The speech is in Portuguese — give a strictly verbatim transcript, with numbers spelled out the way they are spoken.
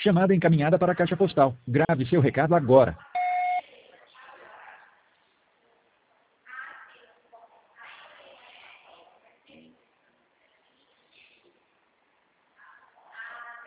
Chamada encaminhada para a caixa postal. Grave seu recado agora.